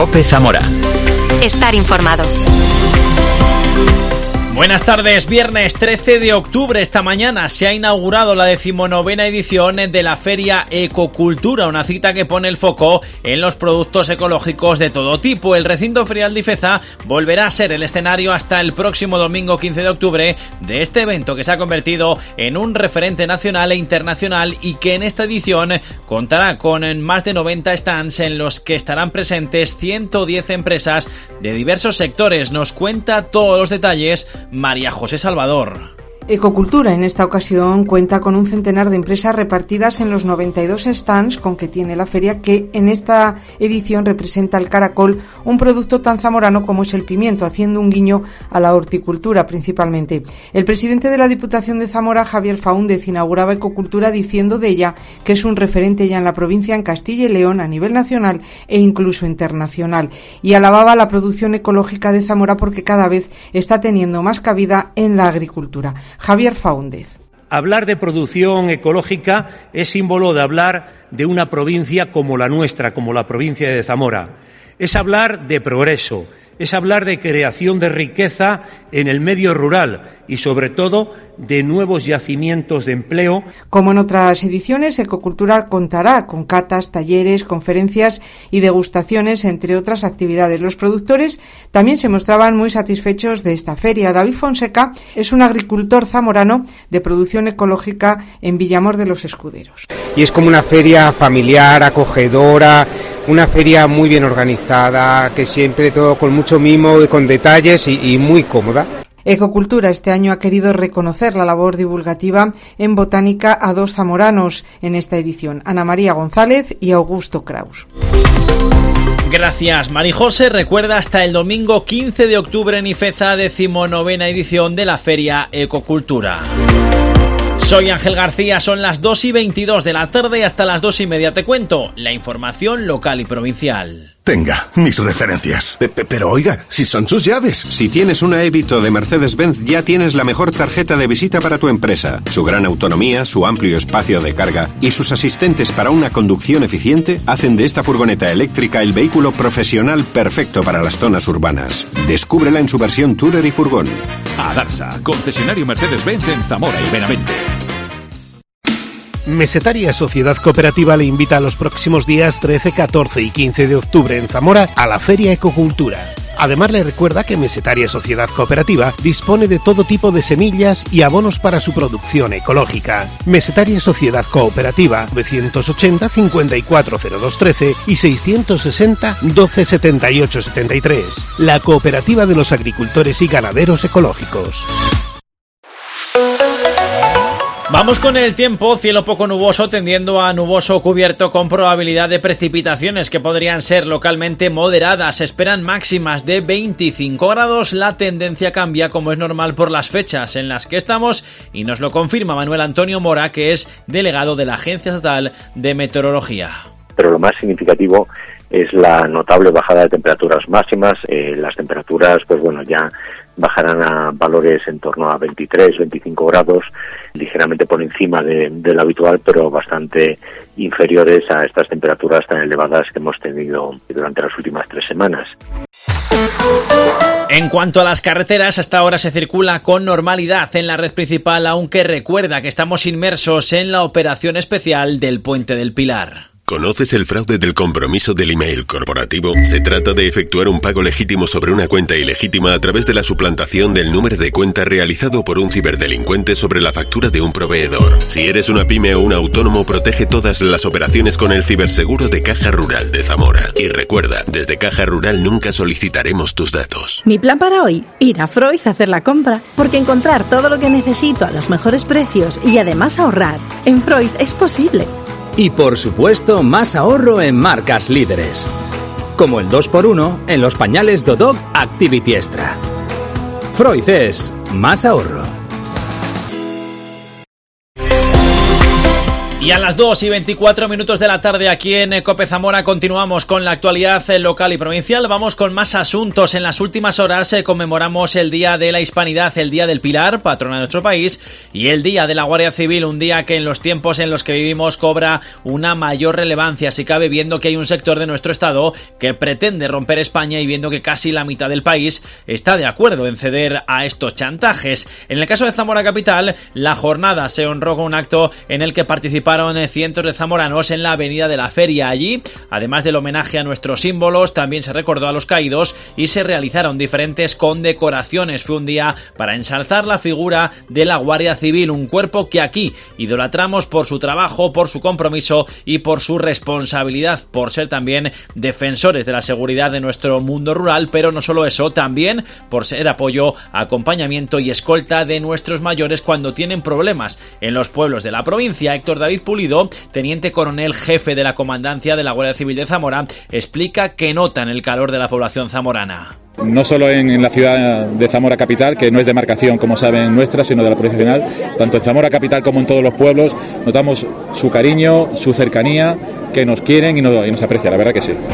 COPE Zamora. Estar informado. Buenas tardes, viernes 13 de octubre. Esta mañana se ha inaugurado la 19ª edición de la Feria Ecocultura, una cita que pone el foco en los productos ecológicos de todo tipo. El recinto ferial de Ifeza volverá a ser el escenario hasta el próximo domingo 15 de octubre de este evento que se ha convertido en un referente nacional e internacional y que en esta edición contará con más de 90 stands en los que estarán presentes 110 empresas de diversos sectores. Nos cuenta todos los detalles María José Salvador. Ecocultura en esta ocasión cuenta con un centenar de empresas repartidas en los 92 stands con que tiene la feria, que en esta edición representa el caracol, un producto tan zamorano como es el pimiento, haciendo un guiño a la horticultura principalmente. El presidente de la Diputación de Zamora, Javier Faúndez, inauguraba Ecocultura diciendo de ella que es un referente ya en la provincia, en Castilla y León, a nivel nacional e incluso internacional, y alababa la producción ecológica de Zamora porque cada vez está teniendo más cabida en la agricultura. Javier Faúndez. Hablar de producción ecológica es símbolo de hablar de una provincia como la nuestra, como la provincia de Zamora. Es hablar de progreso, es hablar de creación de riqueza en el medio rural y, sobre todo, de nuevos yacimientos de empleo. Como en otras ediciones, Ecocultura contará con catas, talleres, conferencias y degustaciones, entre otras actividades. Los productores también se mostraban muy satisfechos de esta feria. David Fonseca es un agricultor zamorano de producción ecológica en Villamor de los Escuderos. Y es como una feria familiar, acogedora, una feria muy bien organizada, que siempre todo con mucho mimo y con detalles y muy cómoda. Ecocultura este año ha querido reconocer la labor divulgativa en botánica a dos zamoranos en esta edición, Ana María González y Augusto Kraus. Gracias, Marijose. Recuerda hasta el domingo 15 de octubre en Ifeza, 19ª edición de la Feria Ecocultura. Soy Ángel García, son las 2:22 de la tarde y hasta las 2:30 te cuento la información local y provincial. Tenga, mis referencias. Pero oiga, si son sus llaves. Si tienes una Evito de Mercedes-Benz, ya tienes la mejor tarjeta de visita para tu empresa. Su gran autonomía, su amplio espacio de carga y sus asistentes para una conducción eficiente hacen de esta furgoneta eléctrica el vehículo profesional perfecto para las zonas urbanas. Descúbrela en su versión Tourer y furgón. Adarsa, concesionario Mercedes-Benz en Zamora y Benavente. Mesetaria Sociedad Cooperativa le invita a los próximos días 13, 14 y 15 de octubre en Zamora a la Feria Ecocultura. Además le recuerda que Mesetaria Sociedad Cooperativa dispone de todo tipo de semillas y abonos para su producción ecológica. Mesetaria Sociedad Cooperativa 980 540213 y 660 127873. La cooperativa de los agricultores y ganaderos ecológicos. Vamos con el tiempo, cielo poco nuboso tendiendo a nuboso cubierto con probabilidad de precipitaciones que podrían ser localmente moderadas. Se esperan máximas de 25 grados, la tendencia cambia como es normal por las fechas en las que estamos y nos lo confirma Manuel Antonio Mora, que es delegado de la Agencia Estatal de Meteorología. Pero lo más significativo es la notable bajada de temperaturas máximas. Las temperaturas, ya bajarán a valores en torno a 23, 25 grados, ligeramente por encima de lo habitual, pero bastante inferiores a estas temperaturas tan elevadas que hemos tenido durante las últimas 3 semanas. En cuanto a las carreteras, hasta ahora se circula con normalidad en la red principal, aunque recuerda que estamos inmersos en la operación especial del Puente del Pilar. ¿Conoces el fraude del compromiso del email corporativo? Se trata de efectuar un pago legítimo sobre una cuenta ilegítima a través de la suplantación del número de cuenta realizado por un ciberdelincuente sobre la factura de un proveedor. Si eres una pyme o un autónomo, protege todas las operaciones con el ciberseguro de Caja Rural de Zamora. Y recuerda, desde Caja Rural nunca solicitaremos tus datos. Mi plan para hoy, ir a Freud a hacer la compra, porque encontrar todo lo que necesito a los mejores precios y además ahorrar en Freud es posible. Y por supuesto, más ahorro en marcas líderes, como el 2x1 en los pañales Dodog Activity Extra. Freud es más ahorro. Y a las 2:24 de la tarde aquí en COPE Zamora continuamos con la actualidad local y provincial. Vamos con más asuntos. En las últimas horas conmemoramos el Día de la Hispanidad, el Día del Pilar, patrona de nuestro país, y el Día de la Guardia Civil, un día que en los tiempos en los que vivimos cobra una mayor relevancia, si cabe, viendo que hay un sector de nuestro Estado que pretende romper España y viendo que casi la mitad del país está de acuerdo en ceder a estos chantajes. En el caso de Zamora Capital, la jornada se honró con un acto en el que participaron cientos de zamoranos en la avenida de la Feria. Allí, además del homenaje a nuestros símbolos, también se recordó a los caídos y se realizaron diferentes condecoraciones. Fue un día para ensalzar la figura de la Guardia Civil, un cuerpo que aquí idolatramos por su trabajo, por su compromiso y por su responsabilidad, por ser también defensores de la seguridad de nuestro mundo rural, pero no solo eso, también por ser apoyo, acompañamiento y escolta de nuestros mayores cuando tienen problemas en los pueblos de la provincia. Héctor David Pulido, teniente coronel jefe de la comandancia de la Guardia Civil de Zamora, explica que notan el calor de la población zamorana. No solo en la ciudad de Zamora Capital, que no es demarcación, como saben, nuestra, sino de la Provincia Nacional, tanto en Zamora Capital como en todos los pueblos, notamos su cariño, su cercanía, que nos quieren y nos aprecian, la verdad que sí.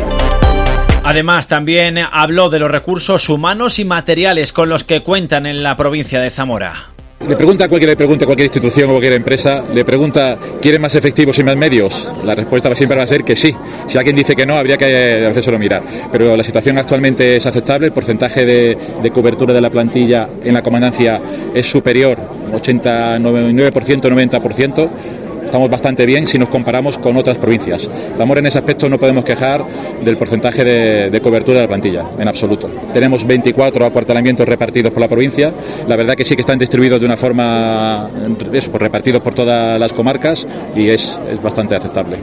Además, también habló de los recursos humanos y materiales con los que cuentan en la provincia de Zamora. Le pregunta a cualquier institución o cualquier empresa, le pregunta, ¿quieren más efectivos y más medios? La respuesta siempre va a ser que sí. Si alguien dice que no, habría que hacérselo mirar. Pero la situación actualmente es aceptable, el porcentaje de cobertura de la plantilla en la comandancia es superior, 89%, 90%. Estamos bastante bien si nos comparamos con otras provincias. Zamora en ese aspecto no podemos quejar del porcentaje de cobertura de la plantilla, en absoluto. Tenemos 24 acuartelamientos repartidos por la provincia. La verdad que sí que están distribuidos de una forma, repartidos por todas las comarcas y es bastante aceptable.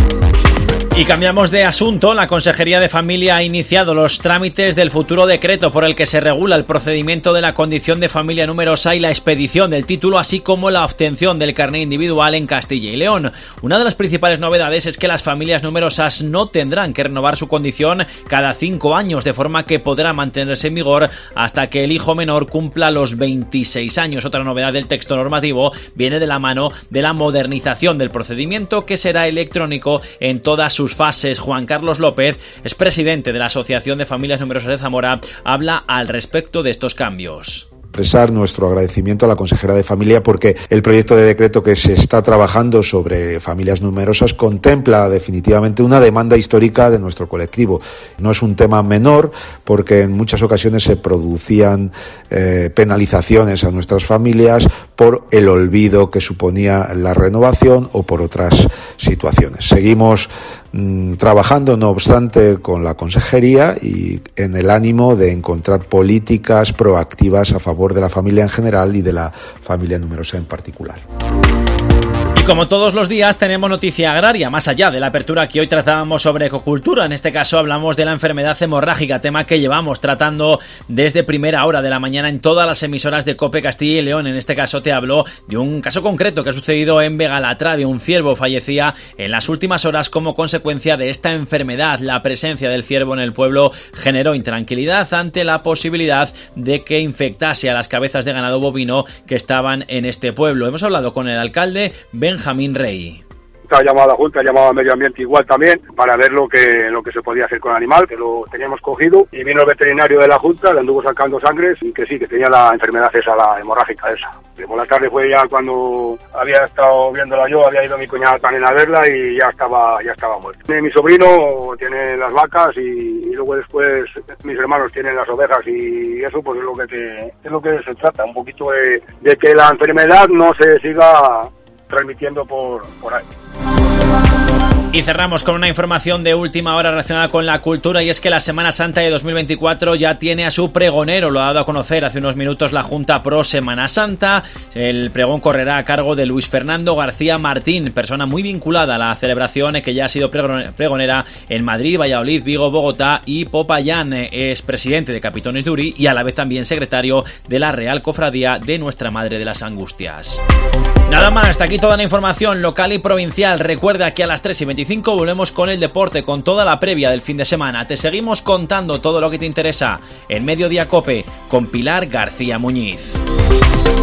Y cambiamos de asunto. La Consejería de Familia ha iniciado los trámites del futuro decreto por el que se regula el procedimiento de la condición de familia numerosa y la expedición del título, así como la obtención del carné individual en Castilla y León. Una de las principales novedades es que las familias numerosas no tendrán que renovar su condición cada 5 años, de forma que podrá mantenerse en vigor hasta que el hijo menor cumpla los 26 años. Otra novedad del texto normativo viene de la mano de la modernización del procedimiento, que será electrónico en todas sus fases. Juan Carlos López es presidente de la Asociación de Familias Numerosas de Zamora, habla al respecto de estos cambios. Expresar nuestro agradecimiento a la consejera de Familia porque el proyecto de decreto que se está trabajando sobre familias numerosas contempla definitivamente una demanda histórica de nuestro colectivo. No es un tema menor porque en muchas ocasiones se producían penalizaciones a nuestras familias por el olvido que suponía la renovación o por otras situaciones. Seguimos trabajando, no obstante, con la consejería y en el ánimo de encontrar políticas proactivas a favor de la familia en general y de la familia numerosa en particular. Como todos los días tenemos noticia agraria, más allá de la apertura que hoy tratábamos sobre ecocultura. En este caso hablamos de la enfermedad hemorrágica, tema que llevamos tratando desde primera hora de la mañana en todas las emisoras de COPE Castilla y León. En este caso te hablo de un caso concreto que ha sucedido en Begalatrave. Un ciervo fallecía en las últimas horas como consecuencia de esta enfermedad. La presencia del ciervo en el pueblo generó intranquilidad ante la posibilidad de que infectase a las cabezas de ganado bovino que estaban en este pueblo. Hemos hablado con el alcalde Benjamín Rey. Estaba llamado a la Junta, llamado a Medio Ambiente igual también, para ver lo que se podía hacer con el animal, que lo teníamos cogido, y vino el veterinario de la Junta, le anduvo sacando sangres, y que sí, que tenía la enfermedad esa, la hemorrágica esa. Y por la tarde fue ya cuando había estado viéndola yo, había ido mi cuñada también a verla, y ya estaba muerta. Mi sobrino tiene las vacas, y luego después mis hermanos tienen las ovejas, y eso pues es lo que se trata, un poquito de que la enfermedad no se siga transmitiendo por ahí. Y cerramos con una información de última hora relacionada con la cultura, y es que la Semana Santa de 2024 ya tiene a su pregonero. Lo ha dado a conocer hace unos minutos la Junta Pro Semana Santa. El pregón correrá a cargo de Luis Fernando García Martín, persona muy vinculada a la celebración, que ya ha sido pregonera en Madrid, Valladolid, Vigo, Bogotá y Popayán. Es presidente de Capitones de Uri y a la vez también secretario de la Real Cofradía de Nuestra Madre de las Angustias. Nada más, hasta aquí toda la información local y provincial. Recuerda que a las 3:25 volvemos con el deporte, con toda la previa del fin de semana. Te seguimos contando todo lo que te interesa en Mediodía Cope con Pilar García Muñiz.